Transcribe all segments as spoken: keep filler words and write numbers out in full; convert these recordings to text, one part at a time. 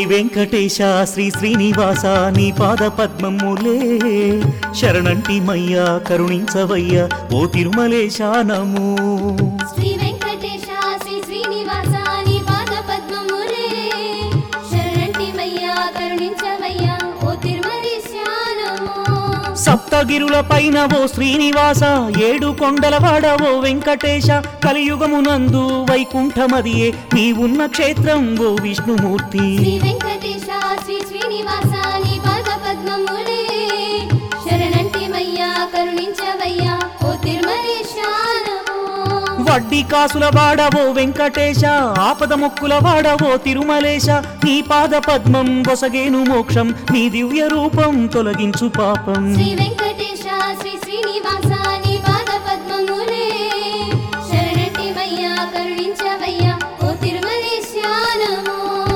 వెంకటేశ శ్రీ శ్రీనివాస నీ పాద పద్మములే శరణంటి మయ్యా కరుణించవయ్యా ఓ తిరుమలేశ నమో. శ్రీ వెంకటేశ శ్రీ శ్రీనివాస నీ పాద పద్మములే శరణంటి మయ్యా కరుణించవయ్యా ఓ తిరుమలేశ నమో. సప్తగిరుల పైన ఓ శ్రీనివాస ఏడు కొండల వాడ ఓ వెంకటేశ కలియుగమునందు వైకుంఠమదియే నీవున్న క్షేత్రం ఓ విష్ణుమూర్తి. శ్రీ వెంకటేశ శ్రీ శ్రీనివాస నీ పాద పద్మములే శరణంటి మయ్యా కరుణించవయ్యా ఓ తిరుమలేశ నమో. వడ్డీ కాసుల వాడవో వెంకటేశ ఆపద మొక్కుల వాడవో తిరుమలేశ నీ పాద పద్మం వసగేను మోక్షం నీ దివ్య రూపం తొలగించు పాపం. శ్రీ వెంకటేశ శ్రీ శ్రీనివాస నీ పాద పద్మములే శరణంటి మయ్యా కరుణించవయ్యా ఓ తిరుమలేశ నమో.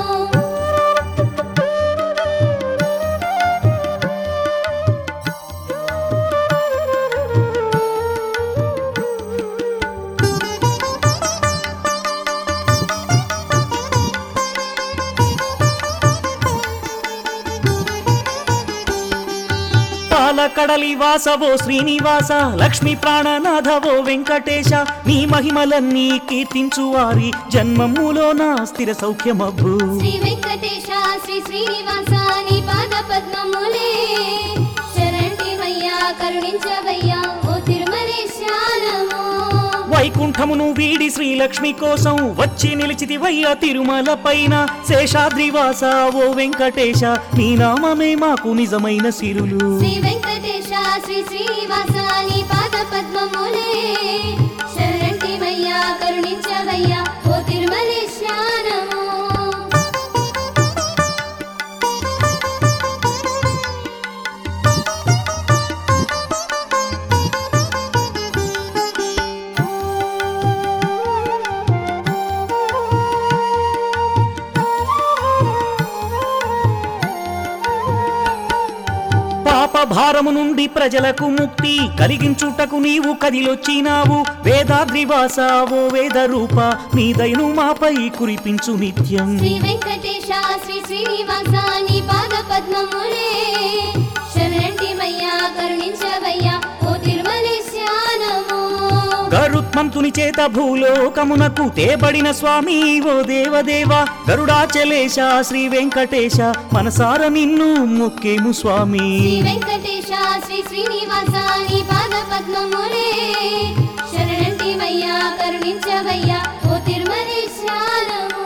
పాలకడలి వాసవో శ్రీనివాస లక్ష్మీ ప్రాణనాథవో వెంకటేశ నీ మహిమలన్నీ కీర్తించు వారి జన్మములో నా స్థిర సౌఖ్యమబ్బు. శ్రీ వెంకటేశ శ్రీ శ్రీనివాస నీ పాద పద్మములే శరణంటి మయ్యా కరుణించవయ్యా ఓ తిరుమలేశ నమో. వైకుంఠమును వీడి శ్రీలక్ష్మి కోసం వచ్చి నిలిచితివయ్య తిరుమల పైన శేషాద్రివాస ఓ వెంకటేశ నీ నామమే మాకు నిజమైన సిరులు. శ్రీ వెంకటేశ శ్రీ శ్రీనివాస నీ పాద పద్మములే శరణంటి మయ్యా కరుణించవయ్యా ఓ తిరుమలేశ నమో. పాప భారము నుండి ప్రజలకు ముక్తి కలిగించుటకు నీవు కదిలొచ్చినావు వేదాద్రివాస ఓ వేద రూప నీ దయను మాపై కురిపించు నిత్యం. శ్రీ వెంకటేశ శ్రీ శ్రీనివాస నీ పాద పద్మములే శరణంటి మయ్యా కరుణించవయ్యా ఓ తిరుమలేశ నమో. గరుత్మంతుని చేత భూలోకమునకు తేబడిన స్వామి ఓ దేవదేవ గరుడాచలేశ శ్రీ వెంకటేశ మనసార నిన్ను మొక్కేము స్వామి. శ్రీ వెంకటేశ శ్రీ శ్రీనివాస నీ పాద పద్మములే శరణంటి మయ్యా కరుణించవయ్యా ఓ తిరుమలేశ నమో.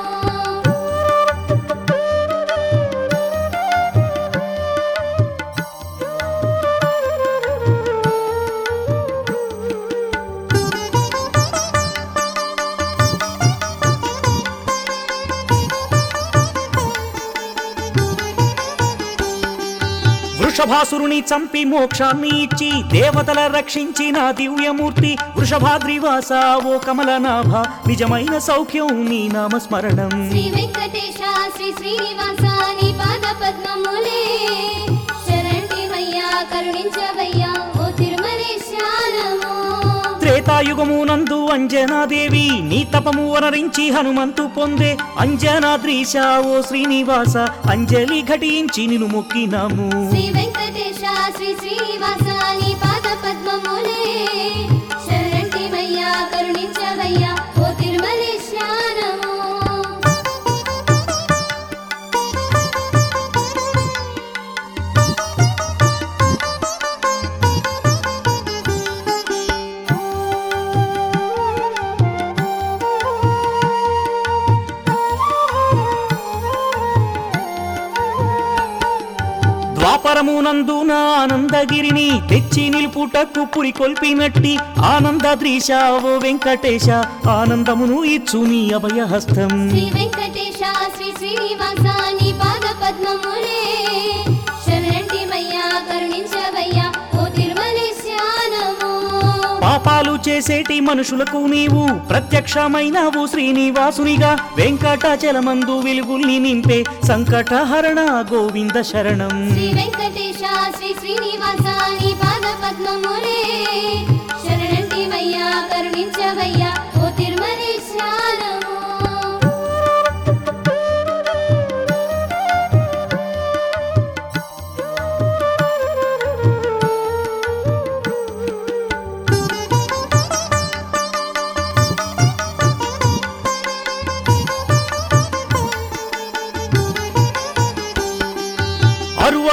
వృషభాసురుని చంపి మోక్షాన్ని ఇచ్చి దేవతల రక్షించిన దివ్యమూర్తి వృషభాద్రివాస ఓ కమలనాభ నిజమైన సౌఖ్యం నీ నామస్మరణం. శ్రీ వెంకటేశ శ్రీ శ్రీనివాస నీ పాద పద్మములే శరణంటి మయ్యా కరుణించవయ్యా ఓ తిరుమలేశ నమో. త్రేతాయుగమునందు అంజనాదేవి నీ తపము వనరించి హనుమంతు పొందే అంజనాద్రీశ ఓ శ్రీనివాస అంజలి ఘటించి నిన్ను మొక్కినాము. శ్రీ వెంకటేశ శ్రీ శ్రీనివాస నీ పాద పద్మములే శరణంటి మయ్యా కరుణించవయ్యా ఓ తిరుమలేశ నమో. ద్వాపరమునందున ఆనందగిరిని తెచ్చి నిలుపుటకు పురి కొల్పినట్టి ఆనందద్రీశ ఓ వెంకటేశ ఆనందమును ఇచ్చు నీ అభయహస్తం. శ్రీ వెంకటేశ శ్రీ శ్రీనివాస నీ పాద పద్మములే శరణంటి మయ్యా కరుణించవయ్యా ఓ తిరుమలేశ నమో. పాపాలు చేసేటి మనుషులకు నీవు ప్రత్యక్షమైనవు శ్రీనివాసునిగా వెంకటాచలమందు వెలుగుల్ని నింపే సంకటహరణ గోవింద శరణం. శ్రీ వెంకటేశ శ్రీ శ్రీనివాస నీ పాద పద్మములే శరణంటి మయ్యా కరుణించవయ్యా ఓ తిరుమలేశ నమో.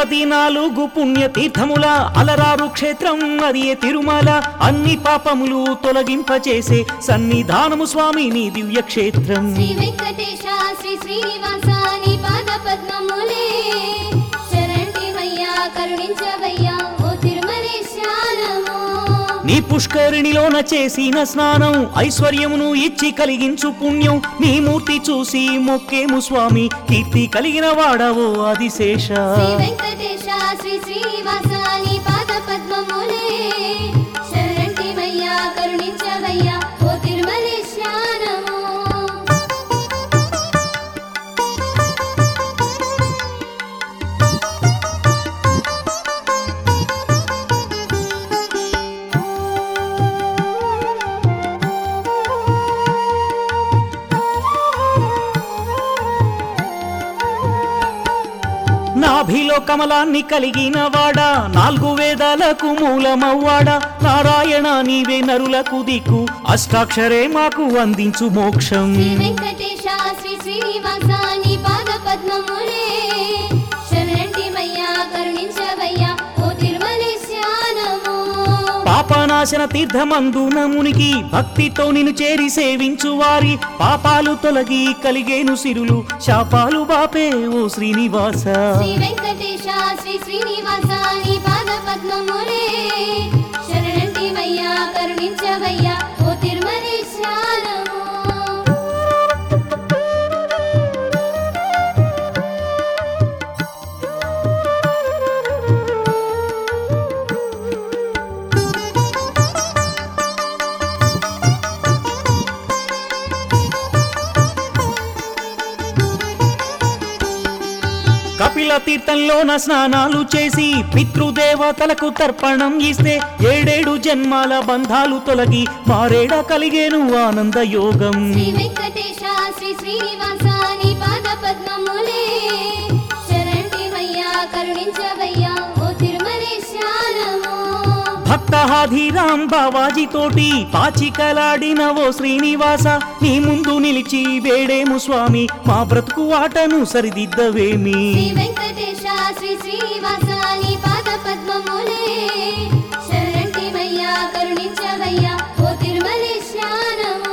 అరవది నాలుగు పుణ్యతీర్థముల అలరారు క్షేత్రం అది ఏ తిరుమల. అన్ని పాపములు తొలగింపచేసే సన్నిధానము స్వామి నీ దివ్య క్షేత్రం. శ్రీ వెంకటేశ శ్రీ శ్రీనివాస నీ పాద పద్మములే శరణ్యమయ్యా కరుణించవయ్యా ఓ తిరుమలేశానమో. నీ పుష్కరిణిలోన చేసిన స్నానం ఐశ్వర్యమును ఇచ్చి కలిగించు పుణ్యం. నీ మూర్తి చూసి మొక్కేము స్వామి కీర్తి కలిగిన వాడవో ఆదిశేష. శ్రీ వెంకటేశ శ్రీ శ్రీనివాస నీ పాద పద్మములే శరణ్యమయ్యా కరుణించవయ్యా ఓ తిరుమలేశానమో. నాభిలో కమలాన్ని కలిగిన వాడా నాలుగు వేదాలకు మూలమవ్వాడా. నారాయణ నీవే నరులకు దిక్కు అష్టాక్షరే మాకు అందించు మోక్షం. శ్రీ వెంకటేశ శ్రీ శ్రీనివాస నీ పాద పద్మములే శరణ్యమయ్యా కరుణించవయ్యా ఓ తిరుమలేశానమో. పాపనాశన తీర్థమందున మునిగి భక్తితో నిన్ను చేరి సేవించు వారి పాపాలు తొలగి కలిగేను సిరులు శాపాలు బాపే ఓ శ్రీనివాస. శ్రీ వెంకటేశ శ్రీ శ్రీనివాస నీ పాద పద్మములే శరణ్యమయ్యా కరుణించవయ్యా ఓ తిరుమలేశానమో. కపిల తీర్థంలోన స్నానాలు చేసి పితృదేవతలకు తర్పణం ఇస్తే ఏడేడు జన్మాల బంధాలు తొలగి మారేడ కలిగేను ఆనంద యోగం. శ్రీ వెంకటేశ శ్రీ శ్రీనివాస నీ పాద పద్మములే శరణ్యమయ్యా కరుణించవయ్యా ఓ తిరుమలేశానమో. భక్తహాధిరాం బావాజీ తోటి పాచికలాడిన ఓ శ్రీనివాస నీ ముందు నిలిచి వేడేము స్వామి మా బ్రతుకు ఆటను సరిదిద్దవేమి. శ్రీ వెంకటేశ శ్రీ శ్రీనివాస నీ పాద పద్మములే శరణ్యమయ్యా కరుణించవయ్యా ఓ తిరుమలేశానమో.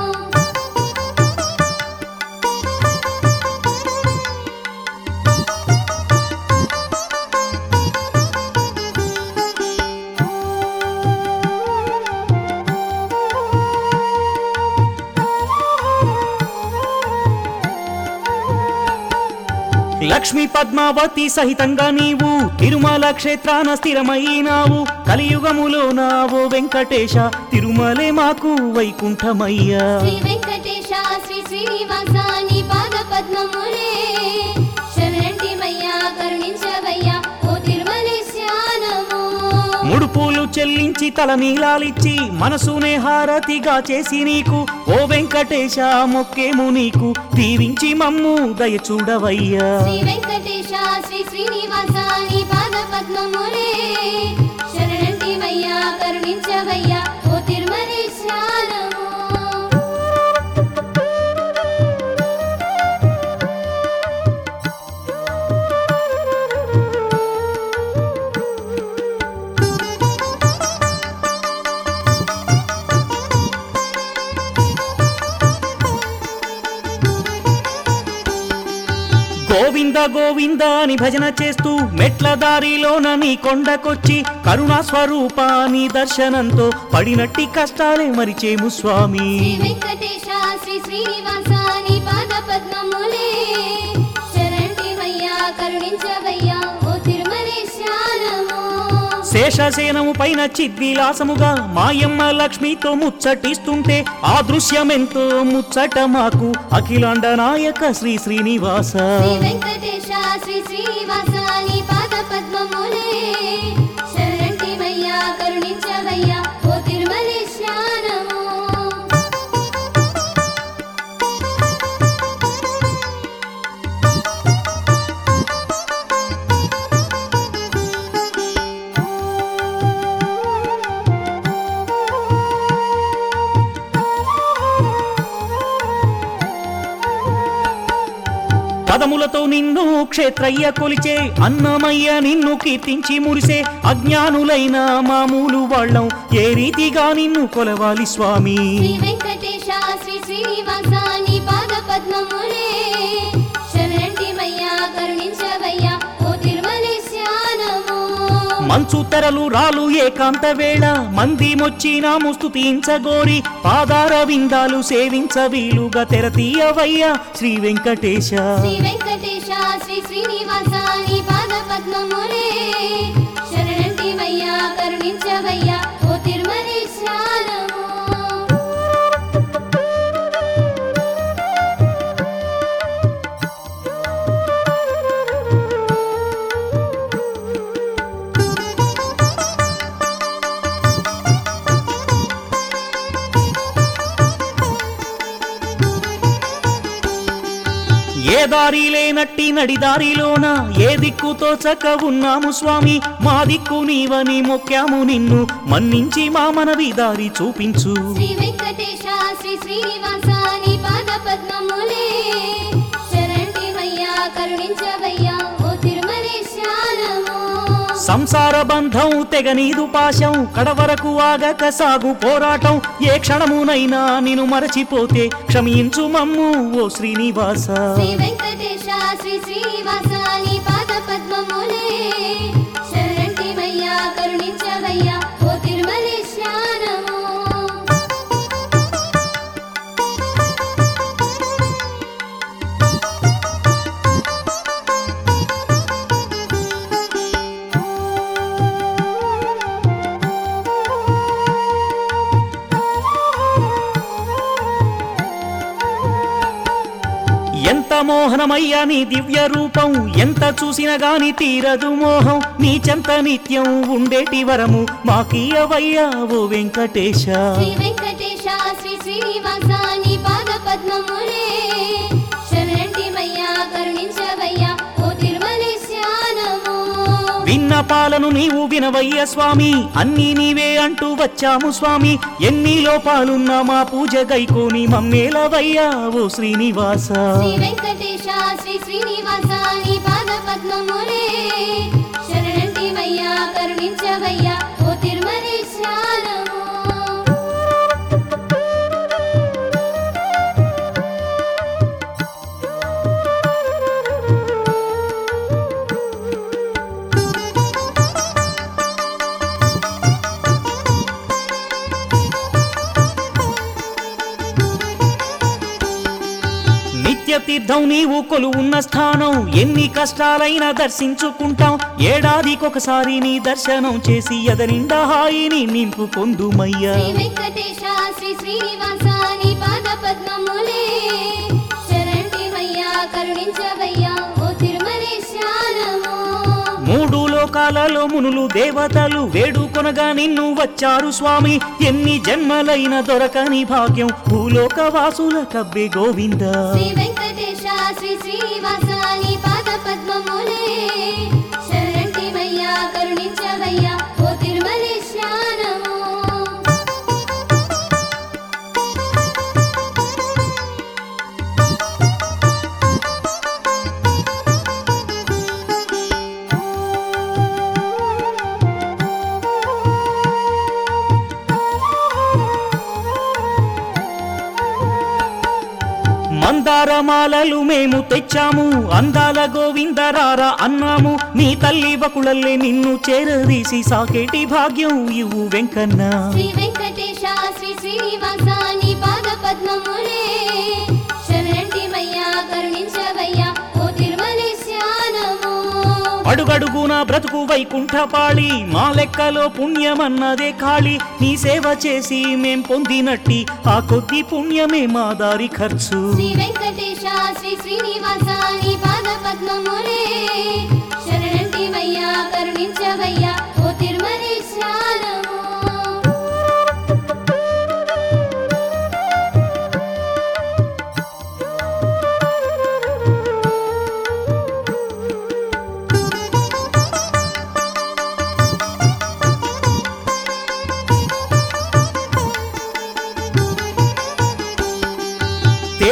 లక్ష్మీ పద్మావతి సహితంగా నీవు తిరుమల క్షేత్రాన స్థిరమైనావు. కలియుగములో నావో వెంకటేశ తిరుమలే మాకు వైకుంఠమయ్యా. శ్రీ వెంకటేశ శ్రీ శ్రీనివాస నీ పాద పద్మములే శరణ్యమయ్యా కరుణించవయ్యా ఓ తిరుమలేశానమో. ముడుపులు చెల్లించి తలనీలాలిచ్చి మనసునే హారతిగా చేసి నీకు ఓ వెంకటేశ మొక్కేము నీకు దీవించి మమ్ము దయచూడవయ్యా. శ్రీ వెంకటేశ శ్రీ శ్రీనివాస నీ పాద పద్మములే శరణ్యమయ్యా కరుణించవయ్యా ఓ తిరుమలేశానమో. గోవింద గోవింద అని భజన చేస్తూ మెట్ల దారిలోన నీ కొండకొచ్చి కరుణా స్వరూప నీ దర్శనంతో పడినట్టి కష్టాలే మరిచేము స్వామి. శ్రీ వెంకటేశ శ్రీ శ్రీనివాస నీ పాద పద్మములే శరణ్యమయ్యా కరుణించవయ్యా ఓ తిరుమలేశానమో. శేషసేనము పైన చిద్విలాసముగా మాయమ్మ లక్ష్మితో ముచ్చటిస్తుంటే ఆ దృశ్యమెంతో ముచ్చట మాకు అఖిలాండ నాయక శ్రీ శ్రీనివాస. శ్రీ వెంకటేశ శ్రీ శ్రీనివాస నీ పాద పద్మములే శరణ్యమయ్యా కరుణించవయ్యా ఓ తిరుమలేశానమో. పదములతో నిన్ను క్షేత్రయ్య కొలిచే అన్నమయ్య నిన్ను కీర్తించి మురిసే అజ్ఞానులైన మామూలు వాళ్ళం ఏ రీతిగా నిన్ను కొలవాలి స్వామి శ్రీ వెంకటేశ శ్రీ శ్రీనివాస నీ పాద పద్మములే శరణంటిమయ్యా కరుణించవయ్యా ఓ తిరుమలేశ్యానమో మంచు తెరలు రాలు ఏకాంత వేళ మంది మొచ్చినాము స్తుతించగోరి పాదార విందాలు సేవించ వీలుగా తెరతీయవయ్యా శ్రీ వెంకటేశ శ్రీ వెంకటేశ శ్రీ శ్రీనివాస నీ పాద పద్మములే శరణంటిమయ్యా కరుణించవయ్యా ఓ తిరుమలేశ్యానమో ఏ దారి లేనట్టి నడిదారిలోన ఏ దిక్కుతో చక్క ఉన్నాము స్వామి మా దిక్కు నీవని మొక్కాము నిన్ను మన్నించి మా మనవి దారి చూపించు శ్రీ వెంకటేశ శ్రీ శ్రీనివాస నీ పాద పద్మములే శరణంటిమయ్యా కరుణించవయ్యా ఓ తిరుమలేశ్యానమో సంసార బంధం తెగనీదు పాశం కడవరకు ఆగక సాగు పోరాటం ఏ క్షణమునైనా నిన్ను మరచిపోతే క్షమించు మమ్ము ఓ శ్రీనివాస శ్రీ వెంకటేశ శ్రీ శ్రీనివాస నీ పాద పద్మములే శరణంటిమయ్యా కరుణించవయ్యా ఓ తిరుమలేశ్యానమో ఎంత మోహనమయ్యా నీ దివ్య రూపం ఎంత చూసినా గాని తీరదు మోహం నీ చెంత నిత్యం ఉండేటి వరము మాకీయవయ్యా ఓ వెంకటేశ శ్రీ వెంకటేశ శ్రీ శ్రీనివాస నీ పాద పద్మములే శరణంటిమయ్యా కరుణించవయ్యా ఓ తిరుమలేశ్యానమో విన్నపాలను నీవు వినవయ్య స్వామి అన్నీ నీవే అంటూ వచ్చాము స్వామి ఎన్ని లోపాలున్నా మా పూజ గైకోని మమ్మేలవయ్యా ఓ శ్రీనివాస శ్రీ వెంకటేశ శ్రీ శ్రీనివాస నీ పాద పద్మములే శరణంటిమయ్యా కరుణించవయ్యా ఓ తిరుమలేశ్యానమో నిత్య తీర్థం నీవు కొలువున్న స్థానం ఎన్ని కష్టాలైనా దర్శించుకుంటాం ఏడాదికొకసారి నీ దర్శనం చేసి ఎదనిండా హాయిని నింపు పొందుమయ్యా శ్రీ వెంకటేశ శ్రీ శ్రీనివాస నీ పాద పద్మములే శరణంటిమయ్యా కరుణించవయ్యా ఓ తిరుమలేశ్యానమో మూడు లోకాలలో మునులు దేవతలు వేడుకొనగా నిన్ను వచ్చారు స్వామి ఎన్ని జన్మలైన దొరకని భాగ్యం భూలోక వాసుల కబ్బే గోవింద శ్రీ వెంకటేశ శ్రీ శ్రీనివాస నీ పాద పద్మములే శరణంటిమయ్యా కరుణించవయ్యా ఓ తిరుమలేశ్యానమో మందారమాలలు మేము తెచ్చాము అందాల గోవిందరారా అన్నాము నీ తల్లి వకుళల్లే నిన్ను చేరదీసి సాకేటి భాగ్యం ఇవ్వు వెంకన్న శ్రీ వెంకటేశ శ్రీ శ్రీనివాస నీ పాద పద్మములే శరణంటిమయ్యా కరుణించవయ్యా ఓ తిరుమలేశ్యానమో అడుగడుగున బ్రతుకు వైకుంఠపాళి మా లెక్కలో పుణ్యమన్నదే ఖాళీ నీ సేవ చేసి మేం పొందినట్టి ఆ కొద్ది పుణ్యమే మా దారి ఖర్చు శ్రీ వెంకటేశ శ్రీ శ్రీనివాస నీ పాద పద్మములే శరణంటిమయ్యా కరుణించవయ్యా ఓ తిరుమలేశ్యానమో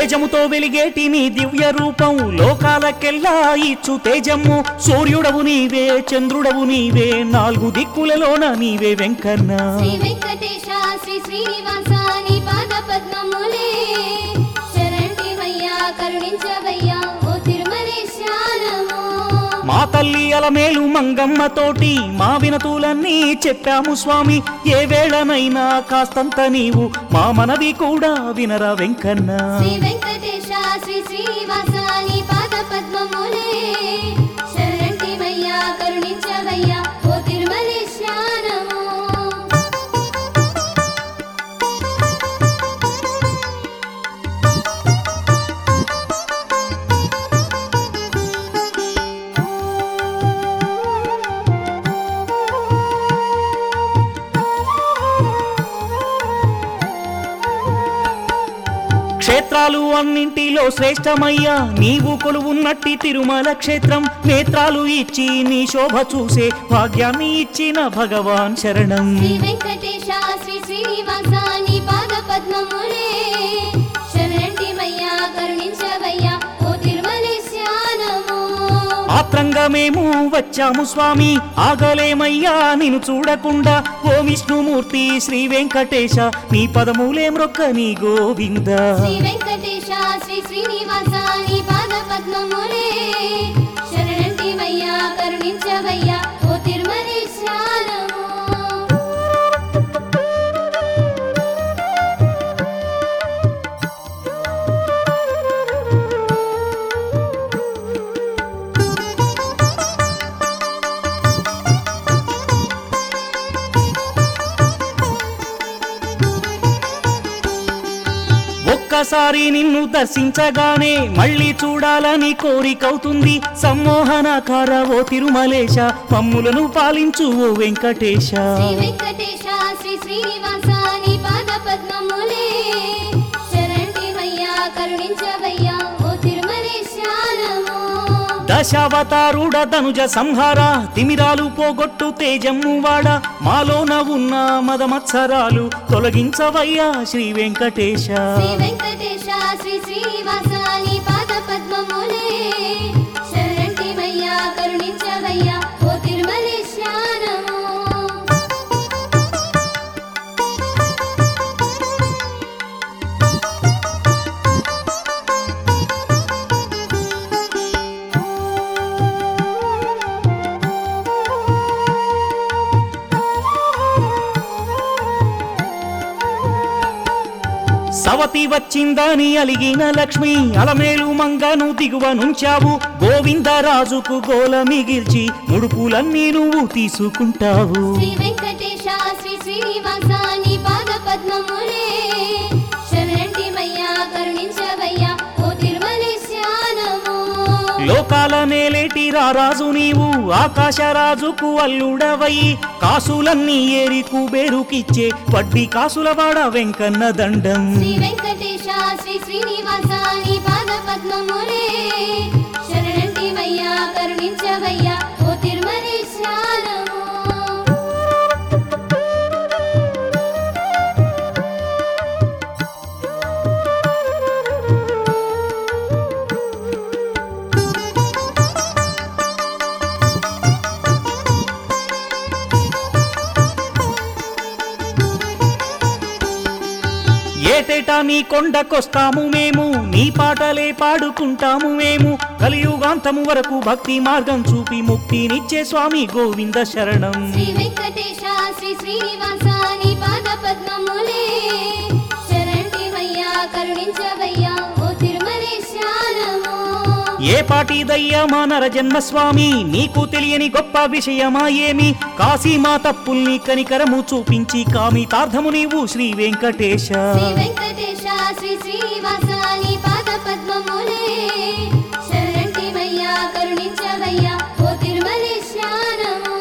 తేజముతో వెలిగేటి నీ దివ్య రూపం లోకాలకెల్లా ఇచ్చు తేజము సూర్యుడవు నీవే చంద్రుడవు నీవే నాలుగు దిక్కులలోన నీవే వెంకన్న శ్రీ వెంకటేశ శ్రీ శ్రీనివాస నీ పాద పద్మములే శరణ్యమయ్యా కరుణించవయ్యా ఓ తిరుమలేశానమో మా తల్లి అలమేలు మంగమ్మ తోటి మా వినతులన్నీ చెప్పాము స్వామి ఏ వేళనైనా కాస్తంత నీవు మా మనవి కూడా వినరా వెంకన్న శ్రీ వెంకటేశ శ్రీ శ్రీనివాస నీ పాద పద్మములే శరణ్యమయ్యా కరుణించవయ్యా ఓ తిరుమలేశానమో క్షేత్రాలు అన్నింటిలో శ్రేష్టమయ్యా నీవు కొలువున్నట్టి తిరుమల క్షేత్రం నేత్రాలు ఇచ్చి నీ శోభ చూసే భాగ్యాన్ని ఇచ్చిన భగవాన్ శరణం శ్రీ వెంకటేశ శ్రీ శ్రీనివాస నీ పాద పద్మములే శరణ్యమయ్యా కరుణించవయ్యా ఓ తిరుమలేశానమో ఆత్రంగా మేము వచ్చాము స్వామి ఆగలేమయ్యా నిన్ను చూడకుండా ఓ విష్ణుమూర్తి శ్రీ వెంకటేశ నీ పదములే మ్రొక్క నీ గోవింద శ్రీ వెంకటేశ శ్రీ శ్రీనివాస నీ పాద పద్మములే శరణ్యమయ్యా కరుణించవయ్యా ఓ తిరుమలేశానమో ఒక్కసారి నిన్ను దర్శించగానే మళ్ళీ చూడాలని కోరికవుతుంది సమ్మోహనకార ఓ తిరుమలేశ మమ్ములను పాలించు ఓ వెంకటేశ శ్రీ వెంకటేశ శ్రీ శ్రీనివాస నీ పాద పద్మములే శరణ్యమయ్యా కరుణించవయ్యా ఓ తిరుమలేశానమో దశావతారుడ ధనుజ సంహార తిమిరాలు పోగొట్టు తేజమ్ము వాడ మాలోన ఉన్న మదమత్సరాలు తొలగించవయ్యా శ్రీ వెంకటేశ శ్రీ వెంకటేశ శ్రీ శ్రీనివాస నీ పాద పద్మములే శరణ్యమయ్యా కరుణించవయ్యా ఓ తిరుమలేశానమో సవతి వచ్చిందని అలిగిన లక్ష్మి అలమేలు మంగను దిగువ నుంచావు గోవిందరాజుకు గోల మిగిల్చి ముడుపులన్నీ నువ్వు తీసుకుంటావు శ్రీ వెంకటేశ శ్రీ శ్రీనివాస నీ పాద పద్మములే శరణ్యమయ్యా కరుణించవయ్యా ఓ తిరుమలేశానమో లోకాల నేలేటి రారాజు నీవు ఆకాశరాజుకు అల్లుడవై కాసులన్నీ ఏరి కుబేరుకిచ్చే వడ్డీ కాసుల వాడ వెంకన్న దండం శ్రీ వెంకటేశ శ్రీ శ్రీనివాస నీ పాద పద్మములే శరణ్యమయ్యా కరుణించవయ్యా ఓ తిరుమలేశానమో ఏటేటా నీ కొండకొస్తాము మేము నీ పాటలే పాడుకుంటాము మేము కలియుగాంతము వరకు భక్తి మార్గం చూపి ముక్తినిచ్చే స్వామి గోవింద శరణం శ్రీ వెంకటేశ శ్రీ శ్రీనివాస నీ పాద పద్మములే శరణ్యమయ్యా కరుణించవయ్యా ఓ తిరుమలేశానమో ఏ పాటి దయ్యమా నర జన్మస్వామి నీకు తెలియని గొప్ప విషయమా ఏమి కాశీ మా తప్పుల్ని కనికరము చూపించి కామితార్థము నీవు శ్రీ వెంకటేశ శ్రీ వెంకటేశ శ్రీ శ్రీనివాస నీ పాద పద్మములే శరణ్యమయ్యా కరుణించవయ్యా ఓ తిరుమలేశానమో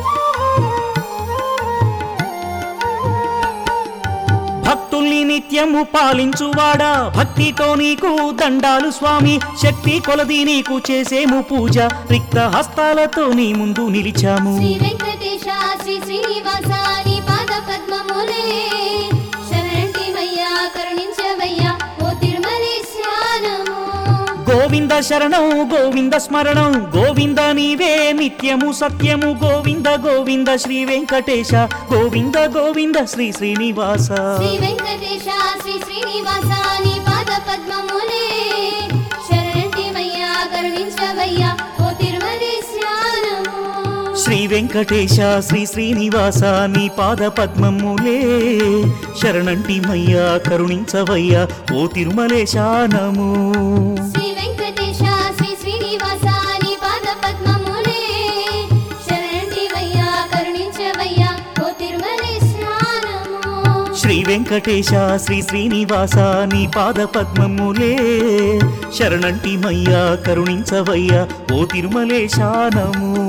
నిత్యము నిత్యము పాలించువాడా భక్తితో నీకు దండాలు స్వామి శక్తి కొలది నీకు చేసేము పూజ రిక్త హస్తాలతో నీ ముందు నిలిచాము శ్రీ వెంకటేశ శ్రీ శ్రీనివాస నీ పాద పద్మములే శరణంటివయ్యా కరుణించవయ్యా ఓ తిరుమలేశానము గోవింద శరణం గోవింద స్మరణం గోవింద నీవే నిత్యము సత్యము గోవింద గోవింద శ్రీ వెంకటేశ గోవింద గోవింద శ్రీ శ్రీనివాస శ్రీ వెంకటేశ శ్రీ శ్రీనివాస నీ పాద పద్మములే శరణంటివయ్యా కరుణించవయ్యా ఓ తిరుమలేశానము శ్రీ వెంకటేశ శ్రీ శ్రీనివాస నీ పాద పద్మములే శరణంటిమయ్యా కరుణించవయ్యా ఓ తిరుమలేశానము శ్రీ వెంకటేశ శ్రీ శ్రీనివాస నీ పాద పద్మములే శరణంటివయ్యా కరుణించవయ్యా ఓ తిరుమలేశానము శ్రీ వెంకటేశ శ్రీ శ్రీనివాస నీ పాద పద్మములే శరణంటిమయ్యా కరుణించవయ్యా ఓ తిరుమలేశానము